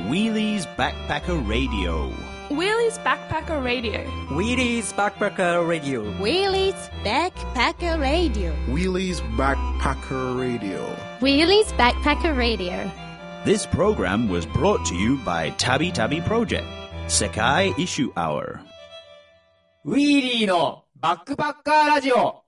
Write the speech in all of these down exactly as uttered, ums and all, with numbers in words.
Wheelie's Backpacker Radio. Wheelie's Backpacker Radio. Wheelie's Backpacker Radio. Wheelie's Backpacker Radio. Wheelie's Backpacker Radio. Wheelie's Backpacker Radio. This program was brought to you by Tabi Tabi Project. Sekai Issue Hour. ウィーリーのバックパッカーラジオ。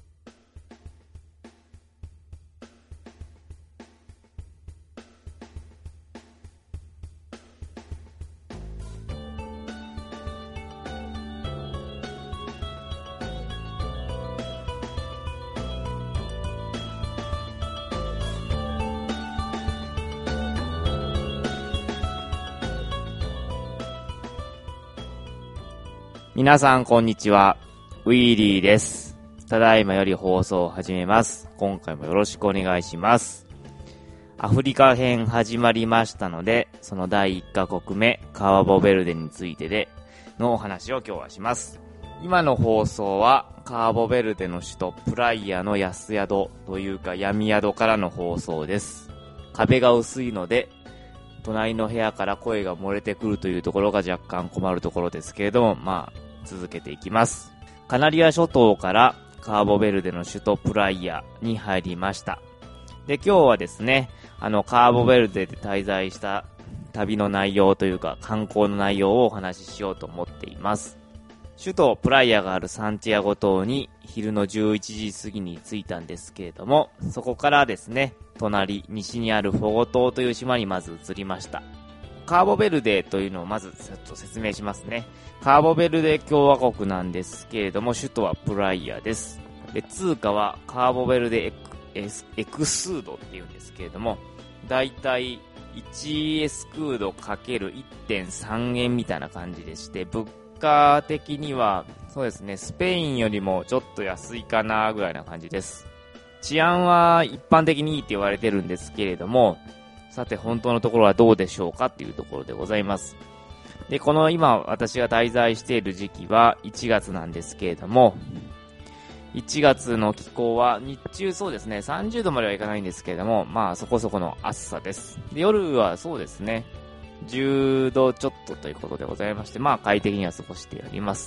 皆さんこんにちは、ウィーリーです。ただいまより放送を始めます。今回もよろしくお願いします。アフリカ編始まりましたので、そのだいいっカ国目カワボベルデについてでのお話を今日はします。今の放送はカワボベルデの首都プライアの安宿というか闇宿からの放送です。壁が薄いので隣の部屋から声が漏れてくるというところが若干困るところですけれども、まあ続けていきます。カナリア諸島からカーボベルデの首都プライアに入りました。で、今日はですね、あのカーボベルデで滞在した旅の内容というか観光の内容をお話ししようと思っています。首都プライアがあるサンティアゴ島に昼のじゅういちじ過ぎに着いたんですけれども、そこからですね、隣西にあるフォゴ島という島にまず移りました。カーボベルデというのをまずちょっと説明しますね。カーボベルデ共和国なんですけれども、首都はプライアです。で、通貨はカーボベルデエク、エス、エクスードっていうんですけれども、だいたいいちエスクード ×いってんさん 円みたいな感じでして、物価的にはそうですね、スペインよりもちょっと安いかなぐらいな感じです。治安は一般的にいいって言われてるんですけれども、さて本当のところはどうでしょうかっていうところでございます。で、この今私が滞在している時期はいちがつなんですけれども、いちがつの気候は日中そうですね、さんじゅうどまではいかないんですけれども、まあそこそこの暑さです。で、夜はそうですね、じゅうどちょっとということでございまして、まあ快適には過ごしております。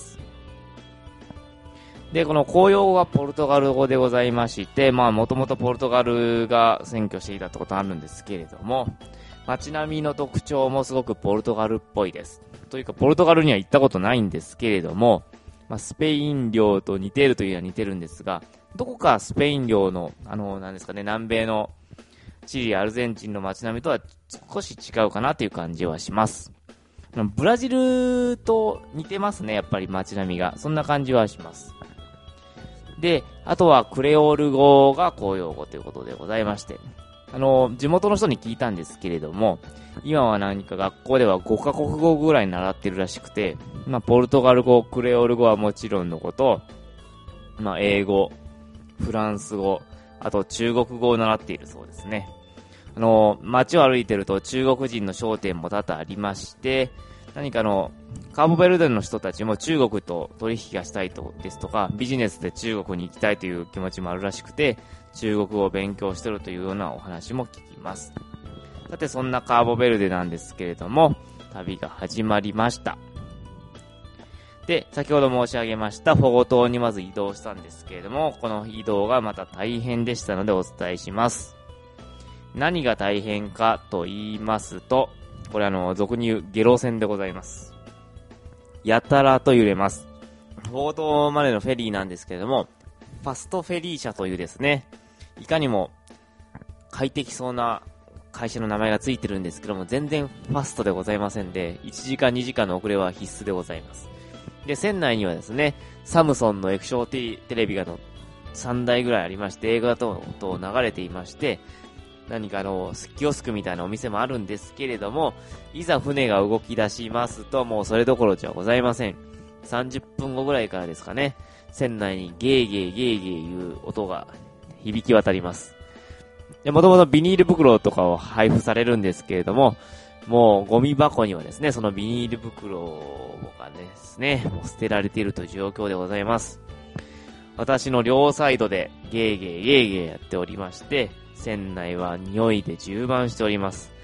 で、この公用語はポルトガル語でございまして、まあもともとポルトガルが占拠していたってことあるんですけれども、街並みの特徴もすごくポルトガルっぽいです。というかポルトガルには行ったことないんですけれども、まあ、スペイン領と似ているというのは似てるんですが、どこかスペイン領の、あの、なんですかね、南米のチリ、アルゼンチンの街並みとは少し違うかなという感じはします。ブラジルと似てますね、やっぱり街並みが。そんな感じはします。で、あとはクレオール語が公用語ということでございまして、あの、地元の人に聞いたんですけれども、今は何か学校ではごカ国語ぐらい習ってるらしくて、まあ、ポルトガル語、クレオール語はもちろんのこと、まあ、英語、フランス語、あと中国語を習っているそうですね。あの、街を歩いてると中国人の商店も多々ありまして、何かの、カーボベルデの人たちも中国と取引がしたいとですとか、ビジネスで中国に行きたいという気持ちもあるらしくて、中国語を勉強しているというようなお話も聞きます。さて、そんなカーボベルデなんですけれども、旅が始まりました。で、先ほど申し上げましたフォゴ島にまず移動したんですけれども、この移動がまた大変でしたのでお伝えします。何が大変かと言いますと、これあの、俗に言うゲロ船でございます。やたらと揺れます。フォゴ島までのフェリーなんですけれども、ファストフェリー社というですね、いかにも快適そうな会社の名前がついてるんですけども、全然ファストでございませんで、いちじかんにじかんの遅れは必須でございます。で、船内にはですね、サムソンの液晶テレビがのさんだいぐらいありまして、映画等々流れていまして、何かあの、キオスクみたいなお店もあるんですけれども、いざ船が動き出しますと、もうそれどころじゃございません。さんじゅっぷんごぐらいからですかね、船内にゲーゲーゲーゲーいう音が響き渡ります。で、もともとビニール袋とかを配布されるんですけれども、もうゴミ箱にはですね、そのビニール袋がですね、もう捨てられているという状況でございます。私の両サイドでゲーゲーゲーゲーやっておりまして、船内は匂いで充満しております。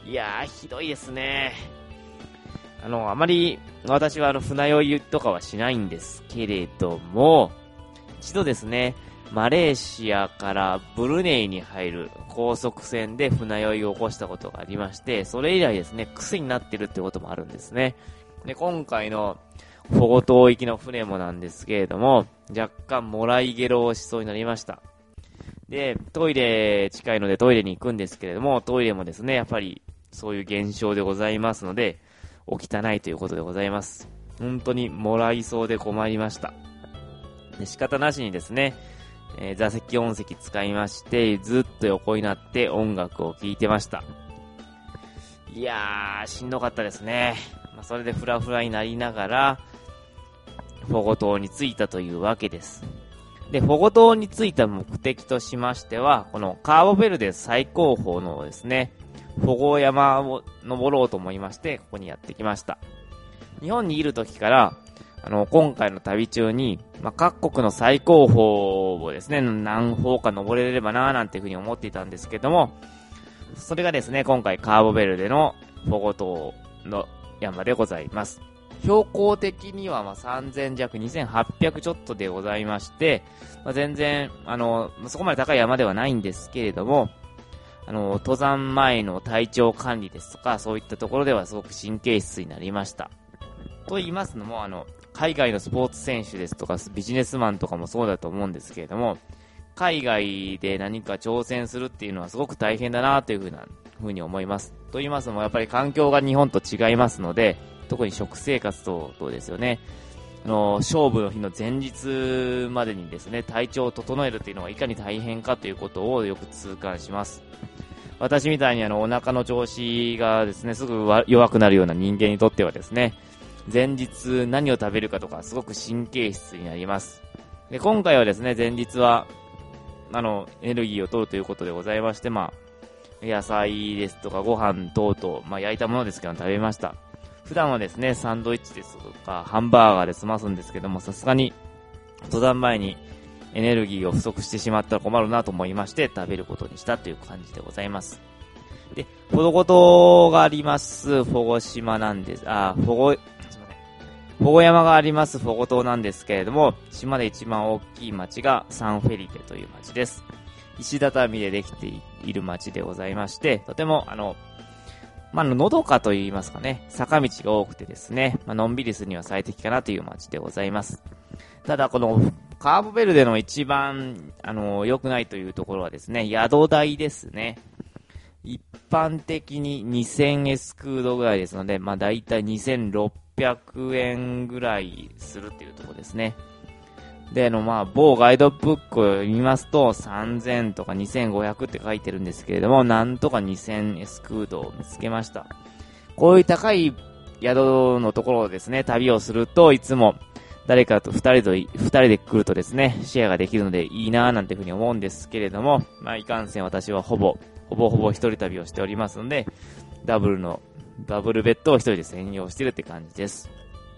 いやー、ひどいですね。あの、あまり、私はあの、船酔いとかはしないんですけれども、一度ですね、マレーシアからブルネイに入る高速船で船酔いを起こしたことがありまして、それ以来ですね、癖になってるってこともあるんですね。で、今回のフォゴ島行きの船もなんですけれども、若干もらいゲロをしそうになりました。で、トイレ近いのでトイレに行くんですけれども、トイレもですね、やっぱりそういう現象でございますので、お汚いということでございます。本当にもらいそうで困りました。で、仕方なしにですね、えー、座席音席使いまして、ずっと横になって音楽を聴いてました。いやー、しんどかったですね。まあ、それでフラフラになりながら、フォゴ島に着いたというわけです。で、フォゴ島に着いた目的としましては、このカーボベルデ最高峰のですね、フォゴ山を登ろうと思いまして、ここにやってきました。日本にいる時から、あの、今回の旅中に、まあ、各国の最高峰をですね、何峰か登れればなーなんていうふうに思っていたんですけども、それがですね、今回カーボベルデのフォゴ島の山でございます。標高的にはまあさんぜんじゃく、にせんはっぴゃくちょっとでございまして、まあ、全然、あの、そこまで高い山ではないんですけれども、あの、登山前の体調管理ですとか、そういったところではすごく神経質になりました。と言いますのも、あの、海外のスポーツ選手ですとか、ビジネスマンとかもそうだと思うんですけれども、海外で何か挑戦するっていうのはすごく大変だなというふうな、ふうに思います。と言いますのも、やっぱり環境が日本と違いますので、特に食生活等々ですよね。あの、勝負の日の前日までにですね、体調を整えるっていうのがいかに大変かということをよく痛感します。私みたいにあの、お腹の調子がですね、すぐ弱くなるような人間にとってはですね、前日何を食べるかとかすごく神経質になります。で、今回はですね、前日は、あの、エネルギーを取るということでございまして、まあ、野菜ですとかご飯等々、まあ焼いたものですけど食べました。普段はですね、サンドイッチですとか、ハンバーガーで済ますんですけども、さすがに、登山前にエネルギーを不足してしまったら困るなと思いまして、食べることにしたという感じでございます。で、フォゴ島があります、フォゴ島なんです、あ、フォゴ、すいません。フォゴ山があります、フォゴ島なんですけれども、島で一番大きい町がサンフェリペという町です。石畳でできている町でございまして、とても、あの、まあ、のどかと言いますかね、坂道が多くてですね、まあのんびりするには最適かなという街でございます。ただ、この、カーボベルデの一番、あの、良くないというところはですね、宿代ですね。一般的ににせんエスクードぐらいですので、まあ、だいたいにせんろっぴゃくえんぐらいするっていうところですね。で、あの、まあ、某ガイドブックを読みますと、さんぜんとかにせんごひゃくって書いてるんですけれども、なんとかにせんエスクードを見つけました。こういう高い宿のところをですね、旅をすると、いつも誰かと二人と、二人で来るとですね、シェアができるのでいいなぁなんていうふうに思うんですけれども、まあ、いかんせん私はほぼ、ほぼほぼ一人旅をしておりますので、ダブルの、ダブルベッドを一人で専用してるって感じです。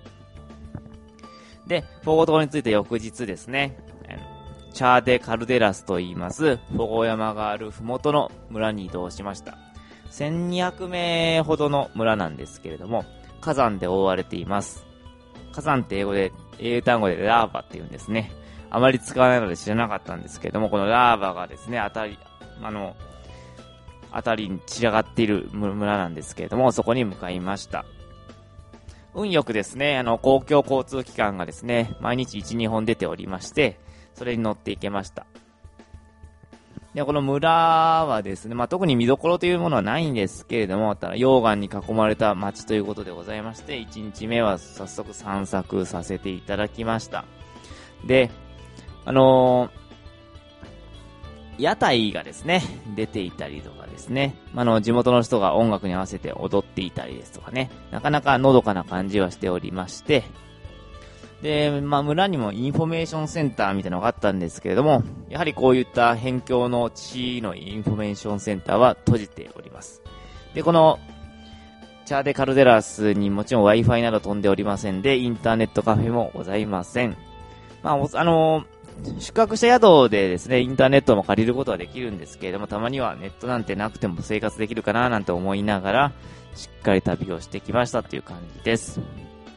で、フォゴ島について翌日ですね、チャーデカルデラスと言います、フォゴ山があるふもとの村に移動しました。せんにひゃくめいほどの村なんですけれども、火山で覆われています。火山って英語で、英単語でラーバって言うんですね。あまり使わないので知らなかったんですけれども、このラーバがですね、あたり、あの、あたりに散らがっている村なんですけれども、そこに向かいました。運よくですね、あの、公共交通機関がですね、毎日いち、にほん出ておりまして、それに乗っていけました。で、この村はですね、まあ、特に見どころというものはないんですけれども、ただ溶岩に囲まれた町ということでございまして、いちにちめは早速散策させていただきました。で、あのー、屋台がですね、出ていたりとかですね、あの、地元の人が音楽に合わせて踊っていたりですとかね、なかなかのどかな感じはしておりまして、で、まあ、村にもインフォメーションセンターみたいなのがあったんですけれども、やはりこういった辺境の地のインフォメーションセンターは閉じております。で、この、チャーデカルデラスにもちろん Wi-Fi など飛んでおりませんで、インターネットカフェもございません。まあ、あのー、 宿泊した宿でですね、インターネットも借りることはできるんですけれども、たまにはネットなんてなくても生活できるかななんて思いながら、しっかり旅をしてきましたという感じです。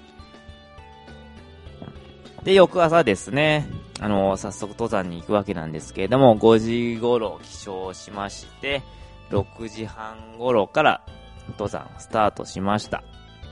で、翌朝ですね、あのー、早速登山に行くわけなんですけれども、ごじ頃起床しまして、ろくじはん頃から登山スタートしました。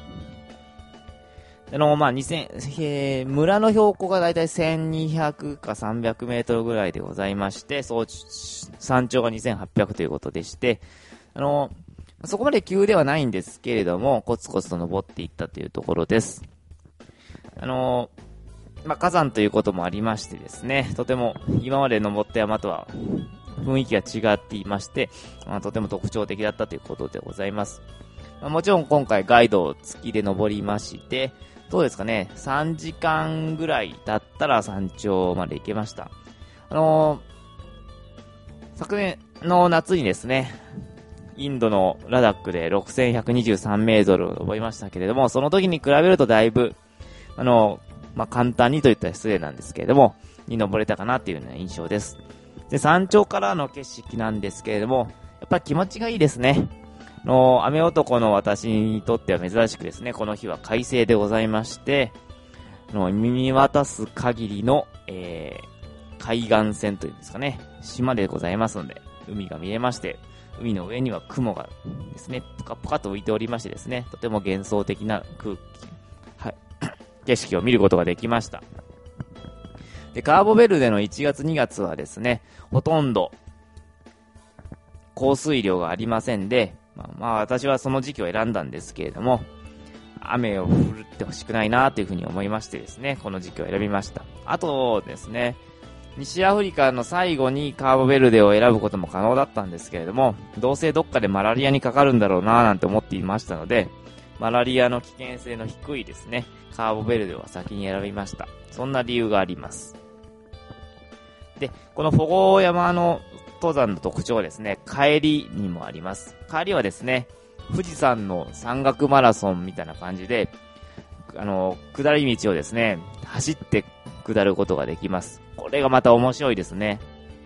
あのー、まあ、にせん、えー、村の標高がだいたいせんにひゃくかさんびゃくメートルぐらいでございまして、そう山頂がにせんはっぴゃくということでして、あのー、そこまで急ではないんですけれども、コツコツと登っていったというところです。あのー、まあ、火山ということもありましてですね、とても今まで登った山とは雰囲気が違っていまして、まあ、とても特徴的だったということでございます。まあ、もちろん今回ガイド付きで登りまして、どうですかね、さんじかんぐらいだったら山頂まで行けました。あのー、昨年の夏にですね、インドのラダックでろくせんひゃくにじゅうさんメートルを登りましたけれども、その時に比べるとだいぶ、あのー、まあ、簡単にといったら失礼なんですけれども、に登れたかなっていうような印象です。で、山頂からの景色なんですけれども、やっぱり気持ちがいいですね。あのー、雨男の私にとっては珍しくですね、この日は快晴でございまして、あの見渡す限りの、えー、海岸線というんですかね、島でございますので、海が見えまして、海の上には雲がですね、ポカポカと浮いておりましてですね、とても幻想的な空気、はい、景色を見ることができました。で、カーボベルデのいちがつにがつはですね、ほとんど降水量がありませんで、まあ、まあ私はその時期を選んだんですけれども、雨を降ってほしくないなというふうに思いましてですね、この時期を選びました。あとですね、西アフリカの最後にカーボベルデを選ぶことも可能だったんですけれども、どうせどっかでマラリアにかかるんだろうななんて思っていましたので、マラリアの危険性の低いですね、カーボベルデを先に選びました。そんな理由があります。で、このフォゴ山の登山の特徴はですね、帰りにもあります。帰りはですね、富士山の山岳マラソンみたいな感じで、あの、下り道をですね、走って下ることができます。これがまた面白いですね。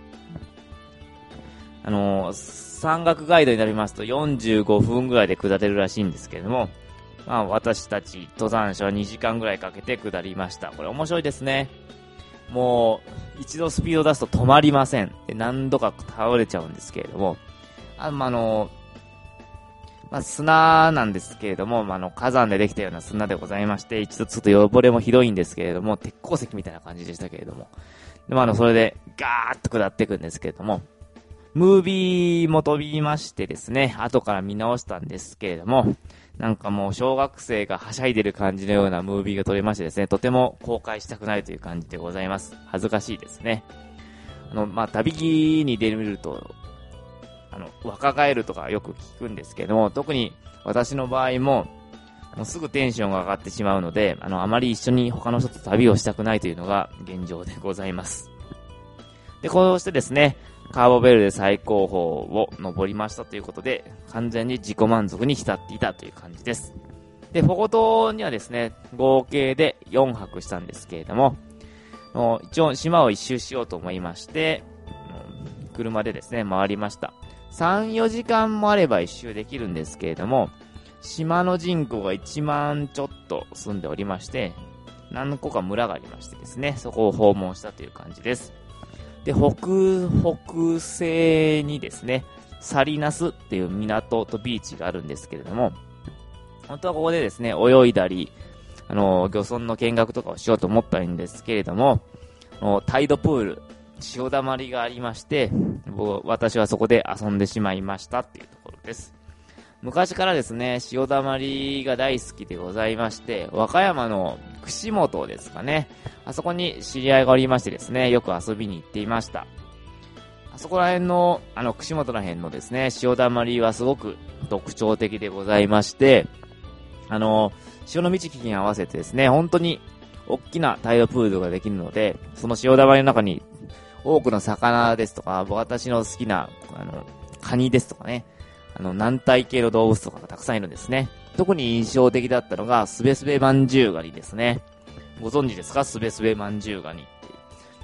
あの、山岳ガイドになりますとよんじゅうごふんぐらいで下れるらしいんですけれども、まあ私たち登山者はにじかんぐらいかけて下りました。これ面白いですね。もう、一度スピードを出すと止まりません。で、何度か倒れちゃうんですけれども、あ、まあ、あの、まあ、砂なんですけれども、まあ、あの、火山でできたような砂でございまして、一度ちょっと汚れもひどいんですけれども、鉄鉱石みたいな感じでしたけれども、で、まあ、あの、それで、ガーッと下っていくんですけれども、ムービーも飛びましてですね、後から見直したんですけれども、なんかもう小学生がはしゃいでる感じのようなムービーが撮れましてですね、とても公開したくないという感じでございます。恥ずかしいですね。あの、まあ、旅路に出ると、あの、若返るとかよく聞くんですけども、特に私の場合も、もうすぐテンションが上がってしまうので、あの、あまり一緒に他の人と旅をしたくないというのが現状でございます。で、こうしてですね、カーボベルデ最高峰を登りましたということで、完全に自己満足に浸っていたという感じです。で、フォゴ島にはですね、合計でよんはくしたんですけれども、一応島を一周しようと思いまして、車でですね、回りました。さん、よじかんもあれば一周できるんですけれども、島の人口がいちまんちょっと住んでおりまして、何個か村がありましてですね、そこを訪問したという感じです。で、北、北西にですね、サリナスっていう港とビーチがあるんですけれども、本当はここでですね、泳いだり、あの、漁村の見学とかをしようと思ったんですけれども、タイドプール、潮だまりがありまして、私はそこで遊んでしまいましたっていうところです。昔からですね、潮だまりが大好きでございまして、和歌山の串本ですかね。あそこに知り合いがおりましてですね、よく遊びに行っていました。あそこら辺の、あの、串本ら辺のですね、潮だまりはすごく特徴的でございまして、あの、潮の満ち引きに合わせてですね、本当に大きなタイドプールができるので、その潮だまりの中に多くの魚ですとか、私の好きな、あの、カニですとかね、あの、軟体系の動物とかがたくさんいるんですね。特に印象的だったのが、スベスベマンジュウガニですね。ご存知ですか？スベスベマンジュウガニって。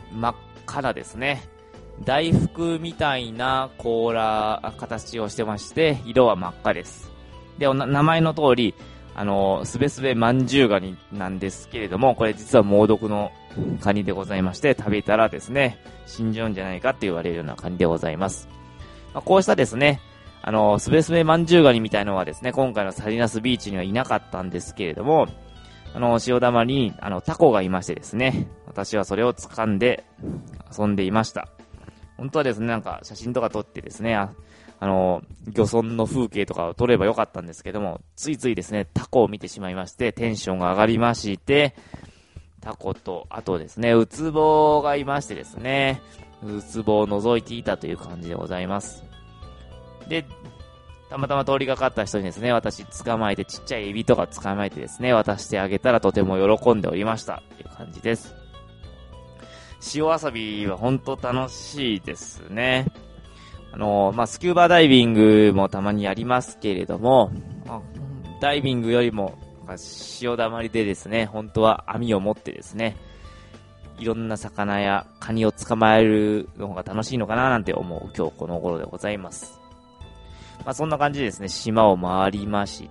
真っ赤なですね、大福みたいな甲羅、形をしてまして、色は真っ赤です。で、名前の通り、あの、すべすべまんじゅうガニなんですけれども、これ実は猛毒のカニでございまして、食べたらですね、死んじゃうんじゃないかって言われるようなカニでございます。まあ、こうしたですね、あの、すべすべまんじゅうガニみたいのはですね、今回のサリナスビーチにはいなかったんですけれども、あの、潮だまりに、あの、タコがいましてですね、私はそれを掴んで遊んでいました。本当はですね、なんか写真とか撮ってですね、あ、あの、漁村の風景とかを撮ればよかったんですけども、ついついですね、タコを見てしまいまして、テンションが上がりまして、タコと、あとですね、ウツボがいましてですね、ウツボを覗いていたという感じでございます。で、たまたま通りがかった人にですね、私捕まえて、ちっちゃいエビとか捕まえてですね、渡してあげたらとても喜んでおりましたという感じです。塩遊びは本当楽しいですね。あの、まあ、スキューバーダイビングもたまにやりますけれども、まあ、ダイビングよりも潮だまりでですね、本当は網を持ってですね、いろんな魚やカニを捕まえるの方が楽しいのかななんて思う今日この頃でございます。まあ、そんな感じでですね、島を回りまして、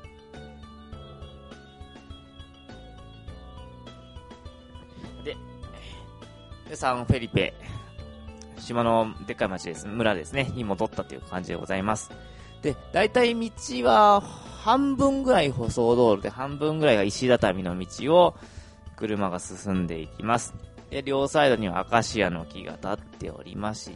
で、でサンフェリペ、島のでっかい町です、村ですね、に戻ったという感じでございます。で、だいたい道は半分ぐらい舗装道路で、半分ぐらいが石畳の道を車が進んでいきます。で、両サイドにはアカシアの木が立っておりまして、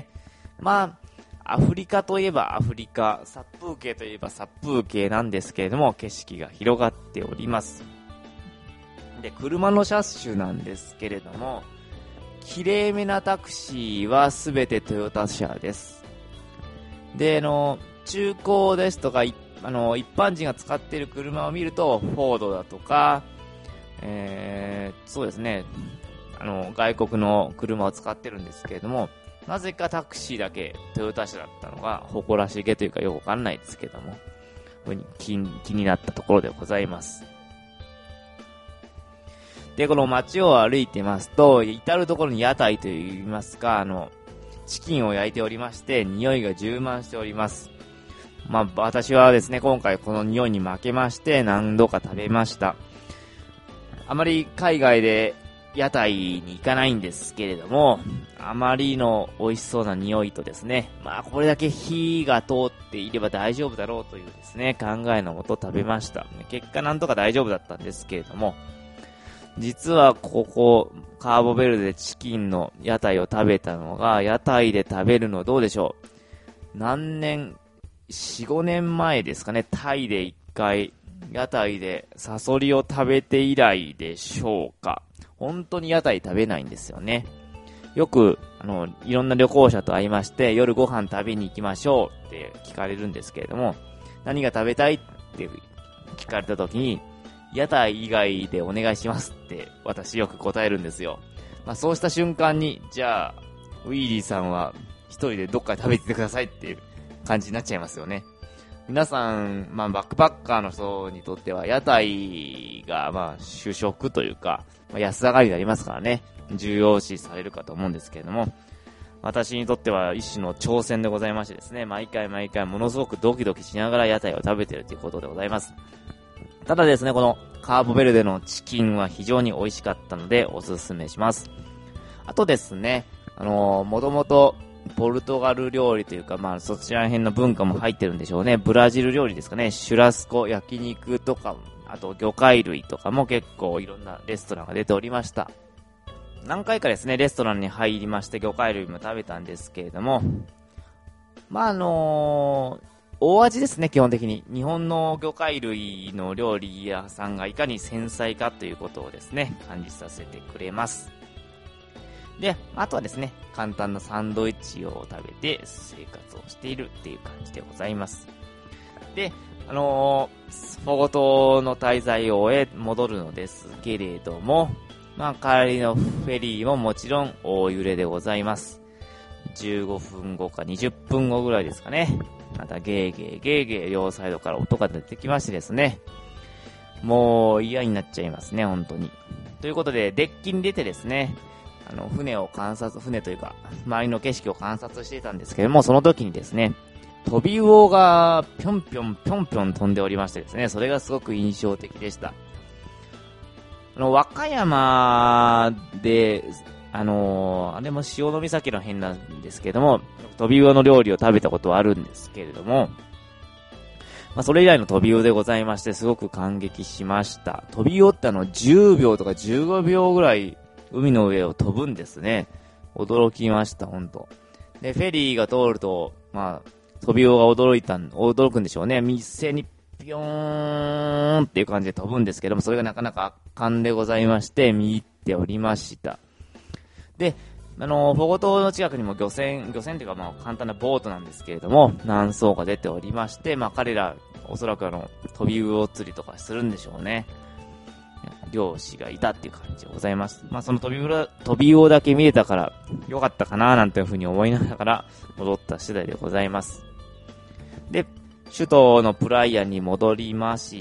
まあ、アフリカといえばアフリカ、殺風景といえば殺風景なんですけれども、景色が広がっております。で、車の車種なんですけれども、綺麗めなタクシーはすべてトヨタ車です。で、あの、中古ですとか、あの、一般人が使っている車を見ると、フォードだとか、えー、そうですね、あの、外国の車を使ってるんですけれども、なぜかタクシーだけトヨタ車だったのが誇らしげというかよくわかんないですけども、気, 気になったところでございます。で、この街を歩いてますと、至るところに屋台といいますか、あの、チキンを焼いておりまして、匂いが充満しております。まあ、私はですね、今回この匂いに負けまして、何度か食べました。あまり海外で屋台に行かないんですけれども、あまりの美味しそうな匂いとですね、まあこれだけ火が通っていれば大丈夫だろうというですね、考えのもと食べました。結果なんとか大丈夫だったんですけれども、実はここ、カーボベルデチキンの屋台を食べたのが、屋台で食べるのどうでしょう。何年、よん、ごねんまえですかね、タイで一回、屋台でサソリを食べて以来でしょうか。本当に屋台食べないんですよね。よく、あの、いろんな旅行者と会いまして、夜ご飯食べに行きましょうって聞かれるんですけれども、何が食べたいって聞かれた時に、屋台以外でお願いしますって私よく答えるんですよ。まあそうした瞬間に、じゃあ、ウィーリーさんは一人でどっかで食べててくださいっていう感じになっちゃいますよね。皆さん、まあバックパッカーの人にとっては屋台がまあ主食というか、まあ、安上がりになりますからね、重要視されるかと思うんですけれども、私にとっては一種の挑戦でございましてですね、毎回毎回ものすごくドキドキしながら屋台を食べているということでございます。ただですね、このカーボベルデのチキンは非常に美味しかったのでおすすめします。あとですね、あのー、もともとポルトガル料理というか、まあそちら辺の文化も入ってるんでしょうね。ブラジル料理ですかね、シュラスコ、焼肉とか、あと魚介類とかも結構いろんなレストランが出ておりました。何回かですね、レストランに入りまして魚介類も食べたんですけれども、まああのー、大味ですね、基本的に。日本の魚介類の料理屋さんがいかに繊細かということをですね、感じさせてくれます。で、あとはですね、簡単なサンドイッチを食べて生活をしているっていう感じでございます。で、あのー、フォゴ島の滞在を終え戻るのですけれども、まあ帰りのフェリーももちろん大揺れでございます。じゅうごふんごかにじゅっぷんごぐらいですかね。またゲーゲーゲーゲー両サイドから音が出てきましてですね、もう嫌になっちゃいますね、本当に。ということでデッキに出てですね、 あの、船を観察、船というか、周りの景色を観察していたんですけども、その時にですね、飛び魚がぴょんぴょんぴょんぴょん飛んでおりましてですね、それがすごく印象的でした。あの、和歌山で、あのー、あれも潮岬の辺なんですけども、飛び魚の料理を食べたことはあるんですけれども、まあ、それ以来の飛び魚でございまして、すごく感激しました。飛び魚ってあの、じゅうびょうとかじゅうごびょうぐらい、海の上を飛ぶんですね。驚きました、ほんと。で、フェリーが通ると、まあ、飛び魚が驚いたん、驚くんでしょうね。一斉にピョーンっていう感じで飛ぶんですけども、それがなかなか圧巻でございまして、見入っておりました。で、あの、保護島の近くにも漁船、漁船というかまあ簡単なボートなんですけれども、何艘か出ておりまして、まあ彼ら、おそらくあの、飛び魚釣りとかするんでしょうね。漁師がいたっていう感じでございます。まあその飛び魚、飛び魚だけ見れたから、よかったかななんていうふうに思いながら戻った次第でございます。で、首都のプライアに戻りまして、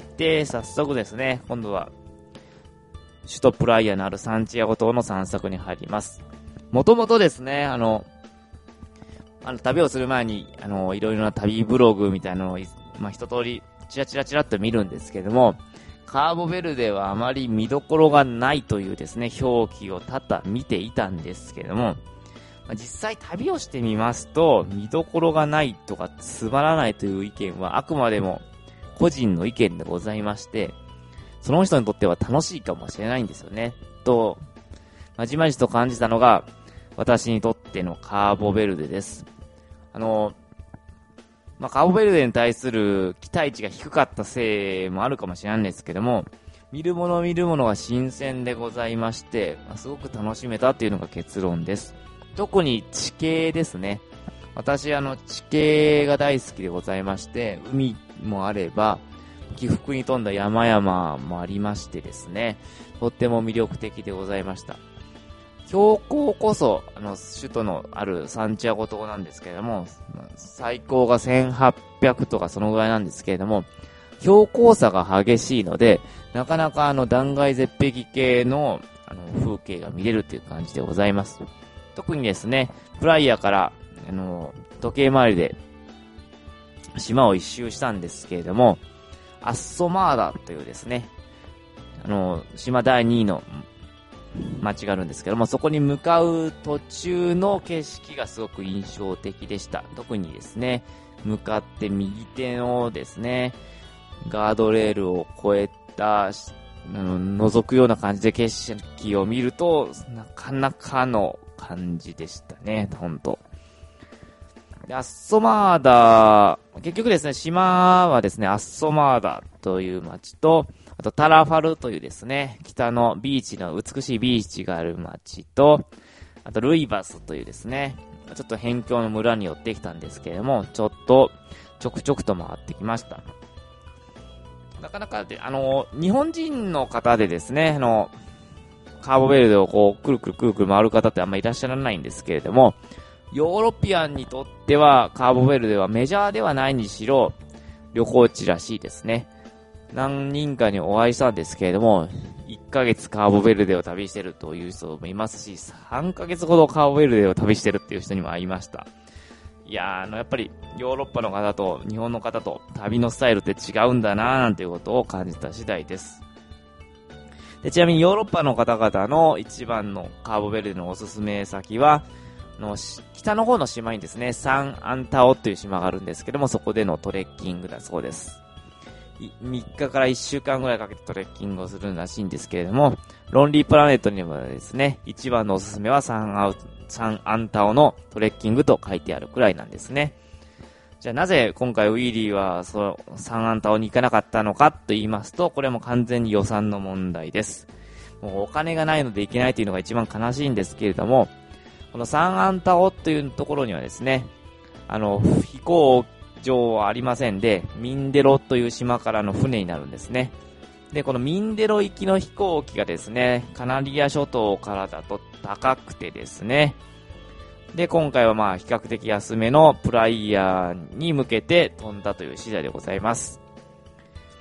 早速ですね、今度は、首都プライアのあるサンチアゴ島の散策に入ります。もともとですね、あの、あの、旅をする前に、あの、いろいろな旅ブログみたいなのを、まあ、一通り、チラチラチラっと見るんですけども、カーボベルデはあまり見どころがないというですね、表記を多々見ていたんですけども、まあ、実際旅をしてみますと、見どころがないとかつまらないという意見はあくまでも個人の意見でございまして、その人にとっては楽しいかもしれないんですよね。と、まじまじと感じたのが、私にとってのカーボベルデです。あの、まあ、カーボベルデに対する期待値が低かったせいもあるかもしれないんですけども、見るもの見るものが新鮮でございまして、まあ、すごく楽しめたというのが結論です。特に地形ですね。私、あの、地形が大好きでございまして、海もあれば、起伏に富んだ山々もありましてですね、とっても魅力的でございました。標高こそ、あの、首都のあるサンチアゴ島なんですけれども、最高がせんはっぴゃくとかそのぐらいなんですけれども、標高差が激しいので、なかなかあの断崖絶壁系の、あの風景が見れるという感じでございます。特にですね、プライアから、あの、時計回りで島を一周したんですけれども、アッソマーダというですね、あの、島だいにいの街があるんですけども、そこに向かう途中の景色がすごく印象的でした。特にですね、向かって右手のですね、ガードレールを越えた、あの、覗くような感じで景色を見ると、なかなかの感じでしたね、ほんと。で、アッソマーダ、結局ですね、島はですね、アッソマーダという街と、あとタラファルというですね、北のビーチの美しいビーチがある街と、あとルイバスというですね、ちょっと辺境の村に寄ってきたんですけれども、ちょっとちょくちょくと回ってきました。なかなかで、あの、日本人の方でですね、あの、カーボベルデをこう、くるくるくるくる回る方ってあんまいらっしゃらないんですけれども、ヨーロピアンにとっては、カーボベルデはメジャーではないにしろ、旅行地らしいですね。何人かにお会いしたんですけれども、いっかげつカーボベルデを旅してるという人もいますし、さんかげつほどカーボベルデを旅してるっていう人にも会いました。いやー、あの、やっぱりヨーロッパの方と日本の方と旅のスタイルって違うんだなーなんていうことを感じた次第です。で、ちなみにヨーロッパの方々の一番のカーボベルデのおすすめ先は、の北の方の島にですね、サンアンタオという島があるんですけども、そこでのトレッキングだそうです。みっかからいっしゅうかんぐらいかけてトレッキングをするらしいんですけれども、ロンリープラネットにもですね、一番のおすすめはサンアウ、サンアンタオのトレッキングと書いてあるくらいなんですね。じゃあなぜ今回ウィーリーはそのサンアンタオに行かなかったのかと言いますと、これも完全に予算の問題です。もうお金がないので行けないというのが一番悲しいんですけれども、このサンアンタオというところにはですね、あの、飛行場はありませんで、ミンデロという島からの船になるんですね。で、このミンデロ行きの飛行機がですね、カナリア諸島からだと高くてですね、で、今回はまあ比較的安めのプライヤーに向けて飛んだという次第でございます。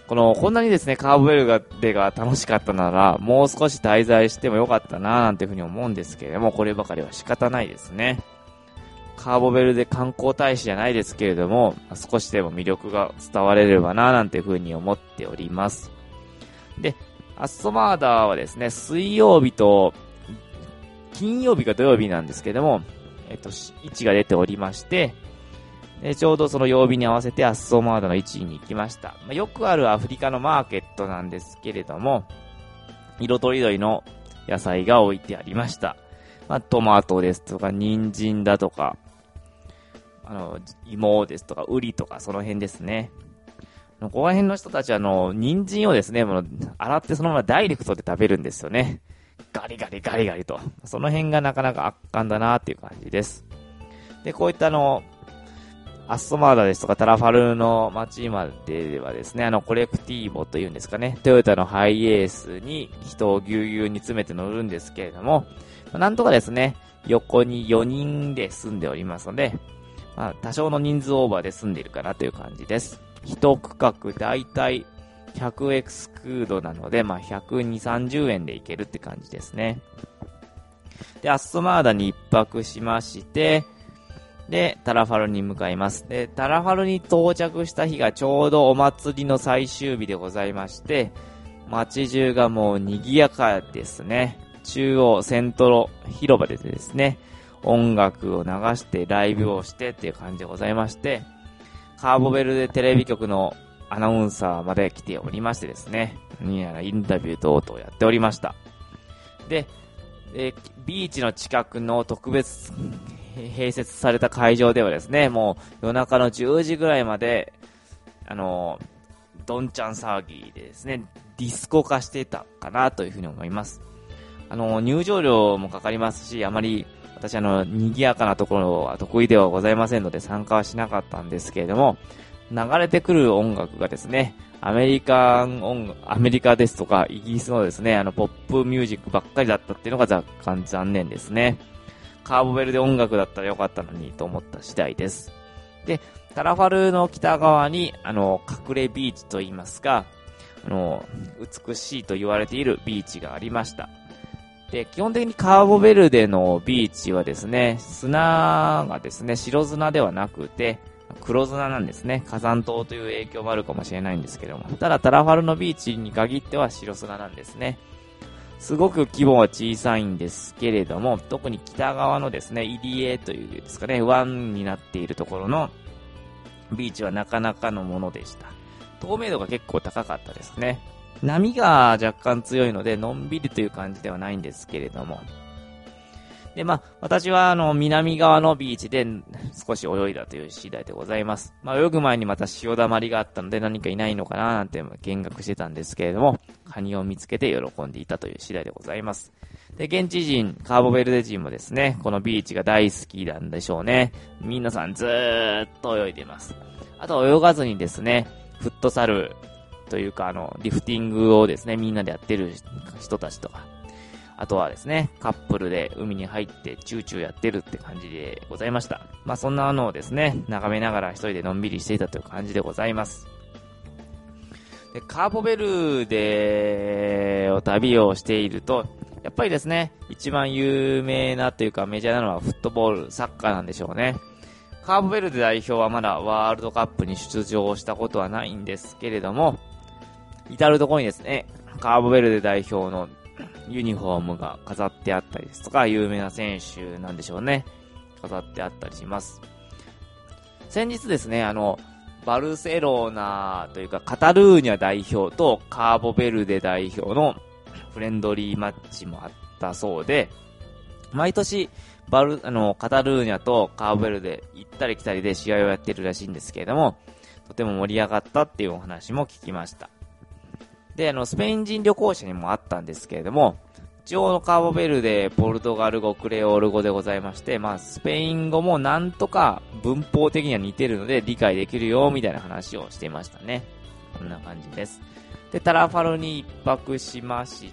この、こんなにですね、カーボベルデが楽しかったなら、もう少し滞在してもよかったななんていうふうに思うんですけれども、こればかりは仕方ないですね。カーボベルデ観光大使じゃないですけれども、少しでも魅力が伝われればななんていうふうに思っております。で、アッソマーダはですね、水曜日と、金曜日か土曜日なんですけれども、えっと、位置が出ておりまして、でちょうどその曜日に合わせてアッソマーダの位置に行きました。まあ、よくあるアフリカのマーケットなんですけれども、色とりどりの野菜が置いてありました。まあ、トマトですとか、人参だとか、あの、芋ですとか、ウリとか、その辺ですね。ここら辺の人たちは、あの、人参をですね、もう、洗ってそのままダイレクトで食べるんですよね。ガリガリガリガリと。その辺がなかなか圧巻だなっていう感じです。で、こういったあの、アッソマーダですとかタラファルの街まではですね、あの、コレクティーボというんですかね、トヨタのハイエースに人をぎゅうぎゅうに詰めて乗るんですけれども、なんとかですね、横によにんで住んでおりますので、まあ、多少の人数オーバーで住んでいるかなという感じです。一区画だいたいひゃくエクスクードなので、まあ、ひゃくにじゅう、さんじゅうえんで行けるって感じですね。で、アッソマーダに一泊しまして、で、タラファルに向かいます。で、タラファルに到着した日がちょうどお祭りの最終日でございまして、街中がもう賑やかですね。中央、セントロ広場でですね、音楽を流してライブをしてっていう感じでございまして、カーボベルデテレビ局のアナウンサーまで来ておりましてですね、にやらインタビュー等々やっておりました。で、えビーチの近くの特別併設された会場ではですね、もう夜中のじゅうじぐらいまで、あの、どんちゃん騒ぎでですね、ディスコ化していたかなというふうに思います。あの、入場料もかかりますし、あまり私あの、賑やかなところは得意ではございませんので参加はしなかったんですけれども、流れてくる音楽がですね、アメリカ音楽、アメリカですとかイギリスのですね、あの、ポップミュージックばっかりだったっていうのが若干残念ですね。カーボベルデ音楽だったらよかったのにと思った次第です。で、タラファルの北側に、あの、隠れビーチといいますか、あの、美しいと言われているビーチがありました。で、基本的にカーボベルデのビーチはですね、砂がですね、白砂ではなくて、黒砂なんですね。火山島という影響もあるかもしれないんですけども。ただ、タラファルのビーチに限っては白砂なんですね。すごく規模は小さいんですけれども、特に北側のですね、入江というですかね、湾になっているところのビーチはなかなかのものでした。透明度が結構高かったですね。波が若干強いので、のんびりという感じではないんですけれども。で、まあ、私はあの、南側のビーチで少し泳いだという次第でございます。まあ、泳ぐ前にまた潮だまりがあったので何かいないのかななんて見学してたんですけれども、カニを見つけて喜んでいたという次第でございます。で、現地人、カーボベルデ人もですね、このビーチが大好きなんでしょうね。皆さんずーっと泳いでいます。あと泳がずにですね、フットサルというかあの、リフティングをですね、みんなでやってる人たちとか、あとはですね、カップルで海に入ってチューチューやってるって感じでございました。まあそんなのをですね、眺めながら一人でのんびりしていたという感じでございます。で、カーボベルデを旅をしていると、やっぱりですね、一番有名なというかメジャーなのはフットボール、サッカーなんでしょうね。カーボベルデ代表はまだワールドカップに出場したことはないんですけれども、至るところにですね、カーボベルデ代表のユニフォームが飾ってあったりですとか、有名な選手なんでしょうね。飾ってあったりします。先日ですね、あの、バルセロナというかカタルーニャ代表とカーボベルデ代表のフレンドリーマッチもあったそうで、毎年バル、あの、カタルーニャとカーボベルデ行ったり来たりで試合をやってるらしいんですけれども、とても盛り上がったっていうお話も聞きました。で、あの、スペイン人旅行者にもあったんですけれども、一応のカーボベルデ、ポルトガル語、クレオール語でございまして、まあ、スペイン語もなんとか文法的には似てるので理解できるよ、みたいな話をしていましたね。こんな感じです。で、タラファルに一泊しまして、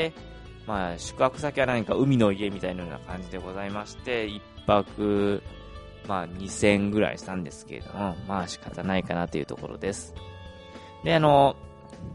まあ、宿泊先は何か海の家みたいなような感じでございまして、一泊、まあ、にせんぐらいしたんですけれども、まあ、仕方ないかなというところです。で、あの、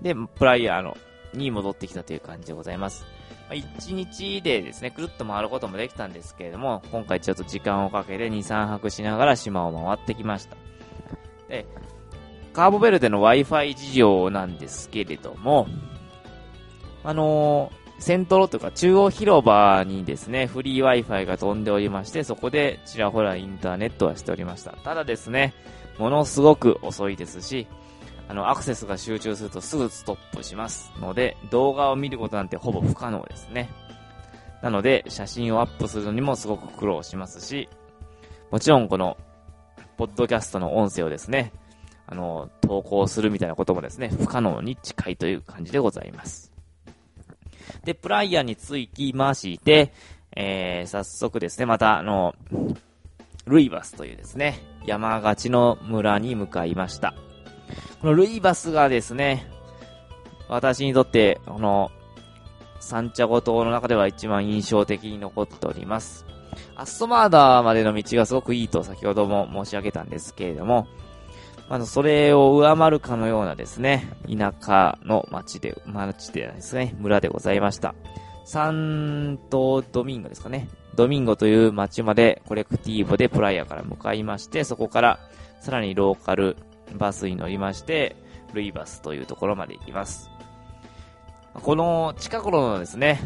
で、プライヤーのに戻ってきたという感じでございます。いちにちでですね、くるっと回ることもできたんですけれども、今回ちょっと時間をかけてに、さんはくしながら島を回ってきました。で、カーボベルデの Wi-Fi 事情なんですけれども、あのー、セントロというか中央広場にですね、フリー Wi-Fi が飛んでおりまして、そこでちらほらインターネットはしておりました。ただですね、ものすごく遅いですし、あの、アクセスが集中するとすぐストップしますので、動画を見ることなんてほぼ不可能ですね。なので、写真をアップするのにもすごく苦労しますし、もちろんこの、ポッドキャストの音声をですね、あの、投稿するみたいなこともですね、不可能に近いという感じでございます。で、プライヤーにつきまして、えー、早速ですね、また、あの、ルイバスというですね、山がちの村に向かいました。このルイバスがですね、私にとって、この、サンチャゴ島の中では一番印象的に残っております。アッソマーダーまでの道がすごくいいと先ほども申し上げたんですけれども、あの、それを上回るかのようなですね、田舎の町で、町でですね、村でございました。サントドミンゴですかね。ドミンゴという町までコレクティーボでプライヤーから向かいまして、そこからさらにローカルバスに乗りまして、ルイバスというところまで行きます。この近頃のですね、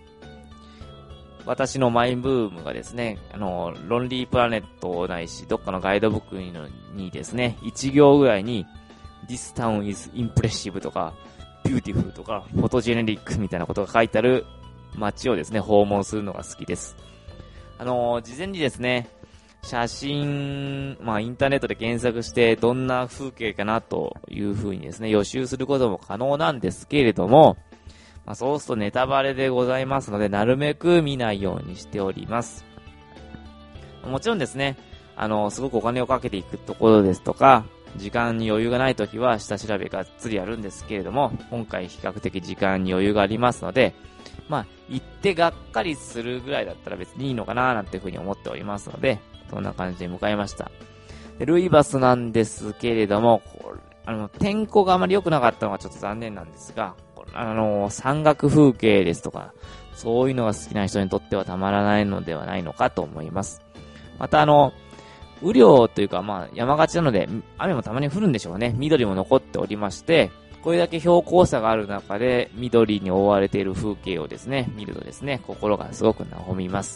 私のマイブームがですね、あの、ロンリープラネットないし、どっかのガイドブックににですね、いち行ぐらいに、This town is impressive とか、beautiful とか、フォトジェネリックみたいなことが書いてある街をですね、訪問するのが好きです。あの、事前にですね、写真、まあインターネットで検索してどんな風景かなという風にですね、予習することも可能なんですけれども、まあそうするとネタバレでございますので、なるべく見ないようにしております。もちろんですね、あの、すごくお金をかけていくところですとか、時間に余裕がないときは下調べがっつりやるんですけれども、今回比較的時間に余裕がありますので、まあ行ってがっかりするぐらいだったら別にいいのかななんていう風に思っておりますので、そんな感じで向かいました。でルイバスなんですけれども、これあの天候があまり良くなかったのがちょっと残念なんですが、あの山岳風景ですとか、そういうのが好きな人にとってはたまらないのではないのかと思います。またあの、雨量というかまあ山がちなので、雨もたまに降るんでしょうね。緑も残っておりまして、これだけ標高差がある中で緑に覆われている風景をですね、見るとですね、心がすごく和みます。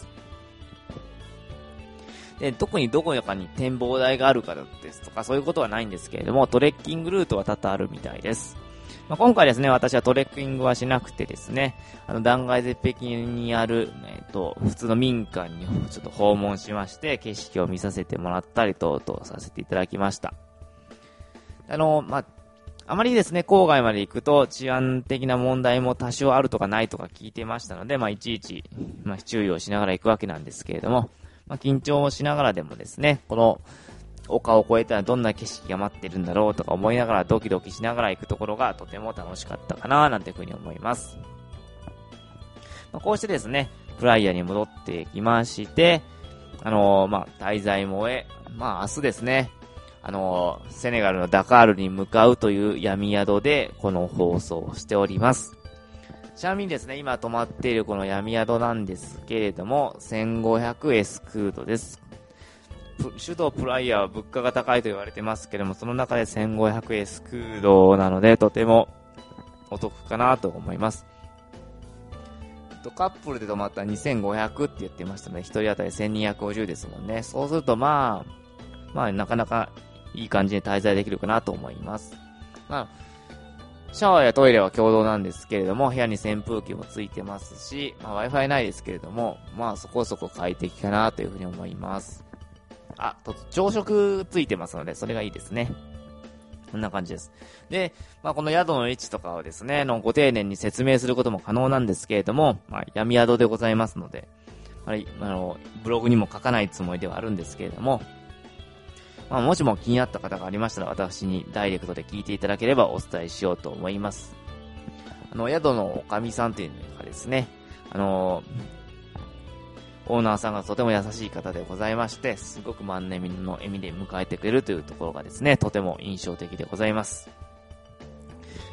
で、特にどこかに展望台があるからですとか、そういうことはないんですけれども、トレッキングルートは多々あるみたいです。まあ、今回ですね、私はトレッキングはしなくてですね、あの、断崖絶壁にある、えっと、普通の民家にちょっと訪問しまして、景色を見させてもらったりと、とさせていただきました。あの、まあ、あまりですね、郊外まで行くと治安的な問題も多少あるとかないとか聞いてましたので、まあ、いちいち、まあ、注意をしながら行くわけなんですけれども、まあ、緊張をしながらでもですね、この丘を越えたらどんな景色が待ってるんだろうとか思いながらドキドキしながら行くところがとても楽しかったかななんていうふうに思います。まあ、こうしてですね、プライヤに戻ってきまして、あのー、まあ、滞在も終え、まあ、明日ですね、あのー、セネガルのダカールに向かうという闇宿でこの放送をしております。ちなみにですね、今泊まっているこの闇宿なんですけれども、せんごひゃくエスクードです。首都プライヤーは物価が高いと言われてますけれども、その中でせんごひゃくエスクードなので、とてもお得かなと思います。カップルで泊まったらにせんごひゃくって言ってましたので、ひとり当たりせんにひゃくごじゅうですもんね。そうするとまあ、まあなかなかいい感じに滞在できるかなと思います。まあシャワーやトイレは共同なんですけれども、部屋に扇風機もついてますし、まあ、Wi-Fi ないですけれども、まあそこそこ快適かなというふうに思います。あ、と朝食ついてますので、それがいいですね。こんな感じです。で、まあこの宿の位置とかをですね、のご丁寧に説明することも可能なんですけれども、まあ闇宿でございますので、まあ、あのブログにも書かないつもりではあるんですけれども、まあ、もしも気になった方がありましたら、私にダイレクトで聞いていただければお伝えしようと思います。あの、宿のおかみさんというのがですね、あのー、オーナーさんがとても優しい方でございまして、すごく万年の笑みで迎えてくれるというところがですね、とても印象的でございます。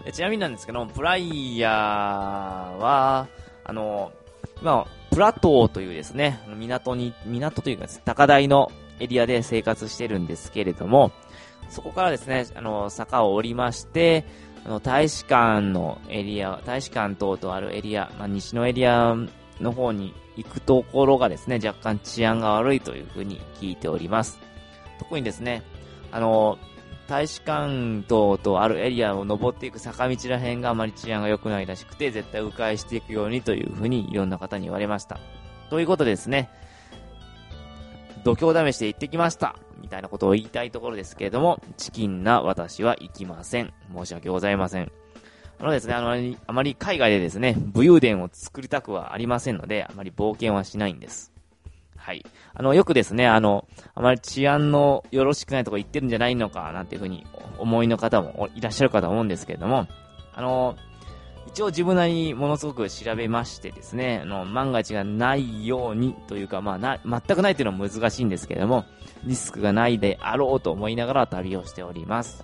でちなみになんですけど、プライヤーは、あの、今、プラトーというですね、港に、港というか、高台のエリアで生活してるんですけれども、そこからですね、あの、坂を降りまして、あの、大使館のエリア、大使館等々あるエリア、まあ、西のエリアの方に行くところがですね、若干治安が悪いというふうに聞いております。特にですね、あの、大使館等々あるエリアを登っていく坂道ら辺があまり治安が良くないらしくて、絶対迂回していくようにというふうにいろんな方に言われました。ということでですね、度胸試しで行ってきましたみたいなことを言いたいところですけれども、チキンな私は行きません。申し訳ございません。あのですね、あの、あまり海外でですね、武勇伝を作りたくはありませんので、あまり冒険はしないんです。はい。あの、よくですね、あの、あまり治安のよろしくないとこ行ってるんじゃないのか、なんていうふうに思いの方もいらっしゃるかと思うんですけれども、あの、一応自分なりにものすごく調べましてですね、あの、万が一がないようにというか、まあな、全くないというのは難しいんですけれども、リスクがないであろうと思いながら旅をしております。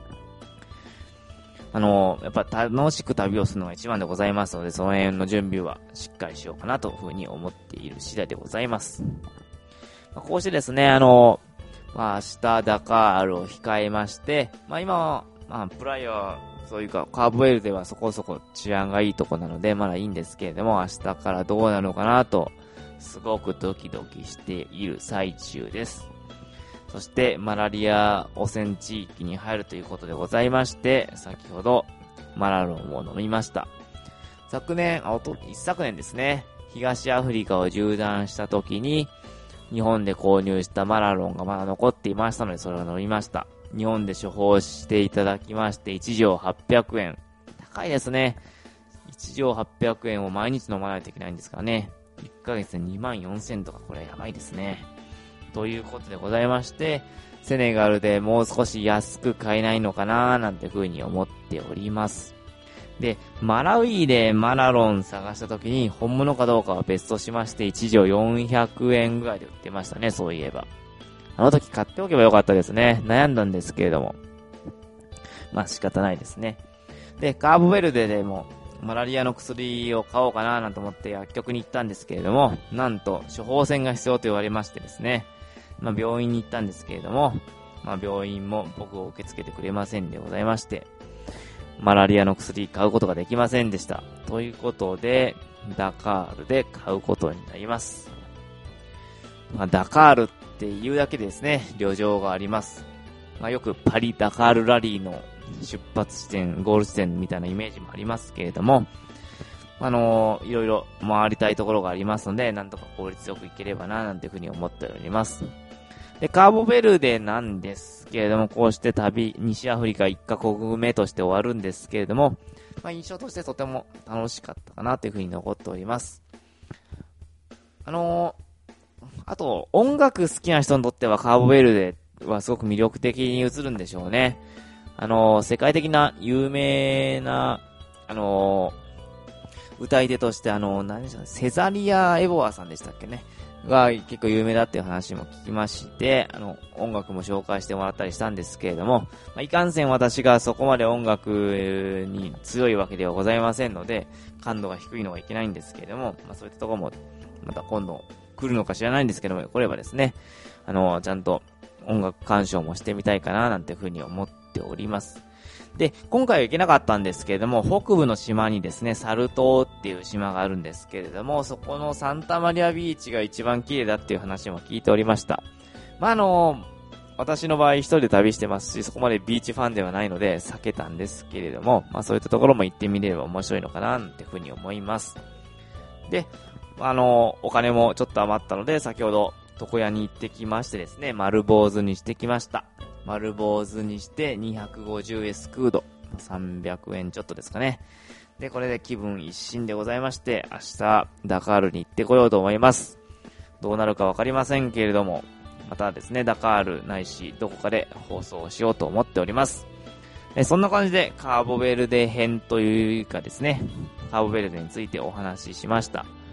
あの、やっぱ楽しく旅をするのが一番でございますので、その辺の準備はしっかりしようかなというふうに思っている次第でございます。まあ、こうしてですね、あの、まあ明日ダカールを控えまして、まあ今は、まあプライアそういうか、カーボベルデはそこそこ治安がいいとこなので、まだいいんですけれども、明日からどうなのかなと、すごくドキドキしている最中です。そして、マラリア汚染地域に入るということでございまして、先ほど、マラロンを飲みました。昨年、あ、おと、一昨年ですね、東アフリカを縦断した時に、日本で購入したマラロンがまだ残っていましたので、それを飲みました。日本で処方していただきまして、いち錠はっぴゃくえん。高いですね。いち錠はっぴゃくえんを毎日飲まないといけないんですからね。いっかげつでにまんよんせんとか、これやばいですね。ということでございまして、セネガルでもう少し安く買えないのかなーなんて風に思っております。で、マラウイでマラロン探した時に本物かどうかは別としまして、いち錠よんひゃくえんぐらいで売ってましたね、そういえば。あの時買っておけばよかったですね。悩んだんですけれども。まあ仕方ないですね。で、カーボベルデでもマラリアの薬を買おうかななんて思って薬局に行ったんですけれども、なんと処方箋が必要と言われましてですね。まあ病院に行ったんですけれども、まあ病院も僕を受け付けてくれませんでございまして、マラリアの薬買うことができませんでした。ということで、ダカールで買うことになります。まあダカールっていうだけでですね、旅情があります。まあよくパリ・ダカールラリーの出発地点、ゴール地点みたいなイメージもありますけれども、あのー、いろいろ回りたいところがありますので、なんとか効率よく行ければな、なんていうふうに思っております。で、カーボベルデなんですけれども、こうして旅、西アフリカいっカ国目として終わるんですけれども、まあ印象としてとても楽しかったかなというふうに残っております。あのー、あと、音楽好きな人にとってはカーボベルデはすごく魅力的に映るんでしょうね。あのー、世界的な有名な、あのー、歌い手として、あのー、何でしょうね、セザリア・エボアさんでしたっけね。が結構有名だっていう話も聞きまして、あの、音楽も紹介してもらったりしたんですけれども、まあ、いかんせん私がそこまで音楽に強いわけではございませんので、感度が低いのはいけないんですけれども、まあそういったところも、また今度来るのか知らないんですけども、来ればですね、あの、ちゃんと音楽鑑賞もしてみたいかな、なんていうふうに思っております。で、今回は行けなかったんですけれども、北部の島にですね、サル島っていう島があるんですけれども、そこのサンタマリアビーチが一番綺麗だっていう話も聞いておりました。まあ、あの、私の場合一人で旅してますし、そこまでビーチファンではないので避けたんですけれども、まあそういったところも行ってみれば面白いのかな、なんていうふうに思います。で、あの、お金もちょっと余ったので、先ほど床屋に行ってきましてですね、丸坊主にしてきました。丸坊主にしてにひゃくごじゅうエスクード。さんびゃくえんちょっとですかね。で、これで気分一新でございまして、明日、ダカールに行ってこようと思います。どうなるかわかりませんけれども、またですね、ダカールないし、どこかで放送しようと思っております。えそんな感じで、カーボベルデ編というかですね、カーボベルデについてお話ししました。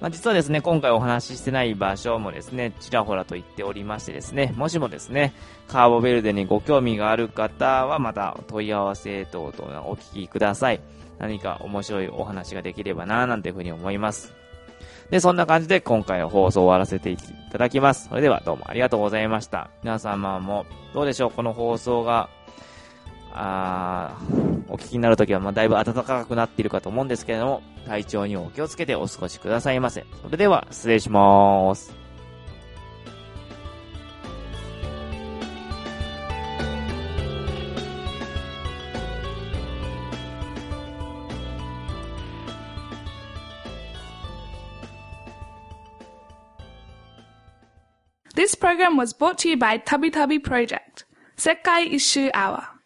まあ、実はですね、今回お話ししてない場所もですね、ちらほらと言っておりましてですね、もしもですね、カーボベルデにご興味がある方はまた問い合わせ等々お聞きください。何か面白いお話ができればなぁなんていうふうに思います。で、そんな感じで今回の放送を終わらせていただきます。それではどうもありがとうございました。皆様もどうでしょう、この放送が、あー、お聞きになるときはまあだいぶ暖かくなっているかと思うんですけれども、体調にお気をつけてお過ごしくださいませ。それでは失礼します。 This program was brought to you by Tubby Tubby Project, Sekai Issue Hour.